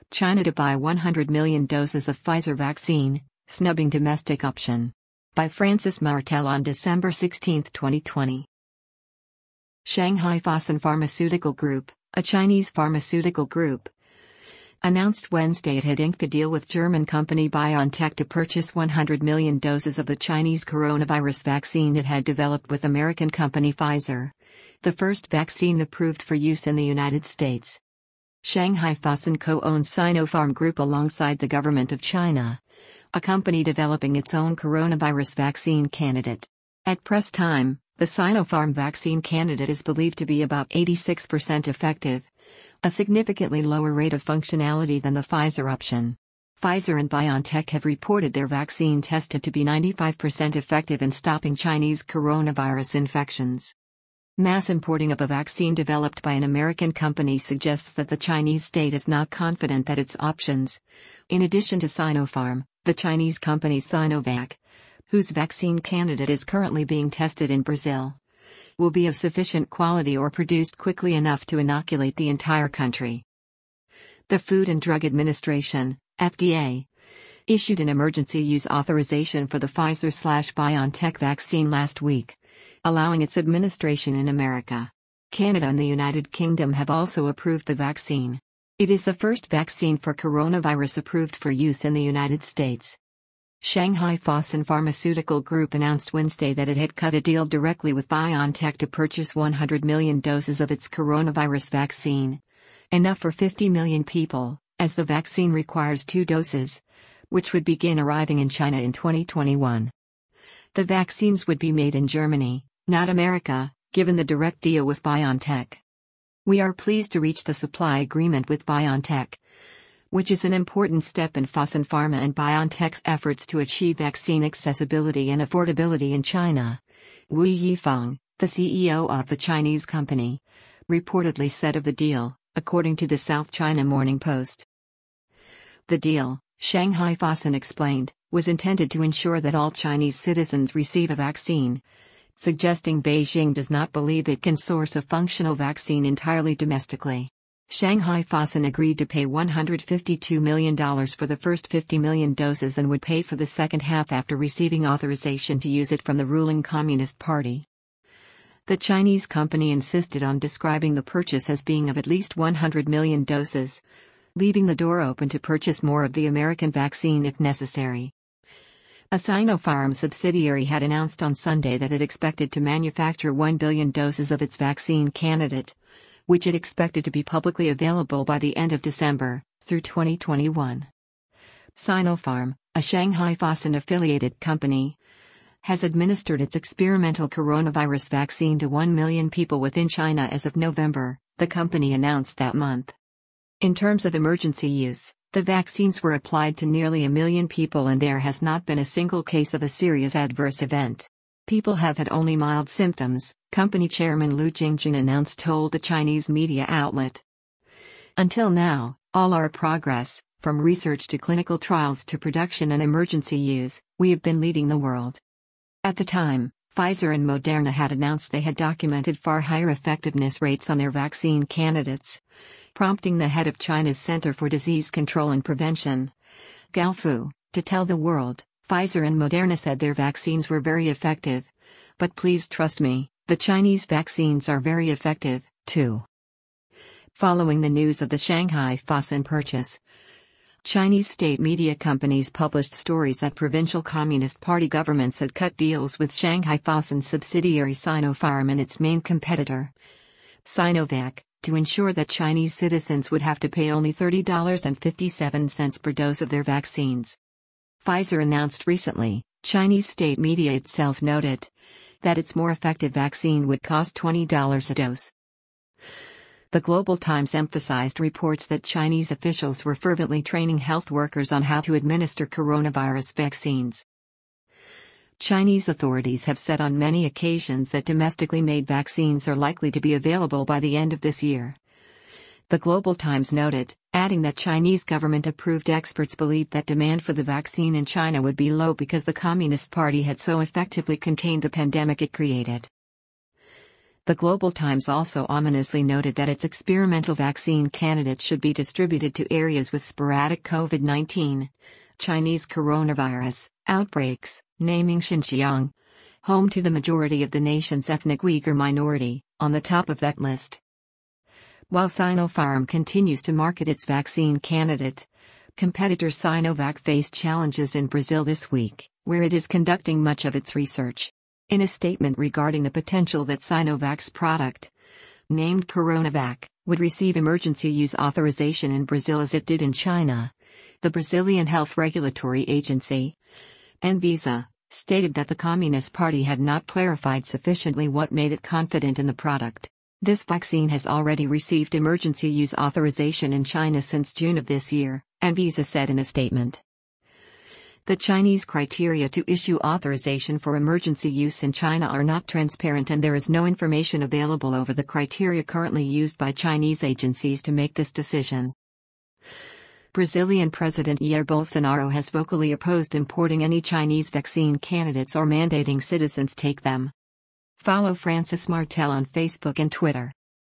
China to buy 100 million doses of Pfizer vaccine, snubbing domestic option. By Francis Martel on December 16, 2020. Shanghai Fosun Pharmaceutical Group, a Chinese pharmaceutical group, announced Wednesday it had inked a deal with German company BioNTech to purchase 100 million doses of the Chinese coronavirus vaccine it had developed with American company Pfizer, the first vaccine approved for use in the United States. Shanghai Fosun co-owns Sinopharm Group alongside the government of China, a company developing its own coronavirus vaccine candidate. At press time, the Sinopharm vaccine candidate is believed to be about 86% effective, a significantly lower rate of functionality than the Pfizer option. Pfizer and BioNTech have reported their vaccine tested to be 95% effective in stopping Chinese coronavirus infections. Mass importing of a vaccine developed by an American company suggests that the Chinese state is not confident that its options, in addition to Sinopharm, the Chinese company Sinovac, whose vaccine candidate is currently being tested in Brazil, will be of sufficient quality or produced quickly enough to inoculate the entire country. The Food and Drug Administration, FDA, issued an emergency use authorization for the Pfizer/BioNTech vaccine last week, allowing its administration in America. Canada and the United Kingdom have also approved the vaccine. It is the first vaccine for coronavirus approved for use in the United States. Shanghai Fosun Pharmaceutical Group announced Wednesday that it had cut a deal directly with BioNTech to purchase 100 million doses of its coronavirus vaccine, enough for 50 million people, as the vaccine requires 2 doses, which would begin arriving in China in 2021. The vaccines would be made in Germany, not America, given the direct deal with BioNTech. We are pleased to reach the supply agreement with BioNTech, which is an important step in Fosun Pharma and BioNTech's efforts to achieve vaccine accessibility and affordability in China, Wu Yifeng, the CEO of the Chinese company, reportedly said of the deal, according to the South China Morning Post. The deal, Shanghai Fosun explained, was intended to ensure that all Chinese citizens receive a vaccine, suggesting Beijing does not believe it can source a functional vaccine entirely domestically. Shanghai Fosun agreed to pay $152 million for the first 50 million doses and would pay for the second half after receiving authorization to use it from the ruling Communist Party. The Chinese company insisted on describing the purchase as being of at least 100 million doses, leaving the door open to purchase more of the American vaccine if necessary. A Sinopharm subsidiary had announced on Sunday that it expected to manufacture 1 billion doses of its vaccine candidate, which it expected to be publicly available by the end of December, through 2021. Sinopharm, a Shanghai Fosun-affiliated company, has administered its experimental coronavirus vaccine to 1 million people within China as of November, the company announced that month. In terms of emergency use, the vaccines were applied to nearly 1 million people and there has not been a single case of a serious adverse event. People have had only mild symptoms, company chairman Lu Jingjin told a Chinese media outlet. Until now, all our progress, from research to clinical trials to production and emergency use, we have been leading the world. At the time, Pfizer and Moderna had announced they had documented far higher effectiveness rates on their vaccine candidates, prompting the head of China's Center for Disease Control and Prevention, Gao Fu, to tell the world, Pfizer and Moderna said their vaccines were very effective. But please trust me, the Chinese vaccines are very effective, too. Following the news of the Shanghai Fosun purchase, Chinese state media companies published stories that provincial Communist Party governments had cut deals with Shanghai Fosun subsidiary Sinopharm and its main competitor, Sinovac, to ensure that Chinese citizens would have to pay only $30.57 per dose of their vaccines. Pfizer announced recently, Chinese state media itself noted, that its more effective vaccine would cost $20 a dose. The Global Times emphasized reports that Chinese officials were fervently training health workers on how to administer coronavirus vaccines. Chinese authorities have said on many occasions that domestically made vaccines are likely to be available by the end of this year. The Global Times noted, adding that Chinese government-approved experts believed that demand for the vaccine in China would be low because the Communist Party had so effectively contained the pandemic it created. The Global Times also ominously noted that its experimental vaccine candidates should be distributed to areas with sporadic COVID-19 Chinese coronavirus outbreaks, naming Xinjiang, home to the majority of the nation's ethnic Uyghur minority, on the top of that list. While Sinopharm continues to market its vaccine candidate, competitor Sinovac faced challenges in Brazil this week, where it is conducting much of its research. In a statement regarding the potential that Sinovac's product, named Coronavac, would receive emergency use authorization in Brazil as it did in China, the Brazilian Health Regulatory Agency, Anvisa, stated that the Communist Party had not clarified sufficiently what made it confident in the product. This vaccine has already received emergency use authorization in China since June of this year, Anvisa said in a statement. The Chinese criteria to issue authorization for emergency use in China are not transparent, and there is no information available over the criteria currently used by Chinese agencies to make this decision. Brazilian President Jair Bolsonaro has vocally opposed importing any Chinese vaccine candidates or mandating citizens take them. Follow Francis Martel on Facebook and Twitter.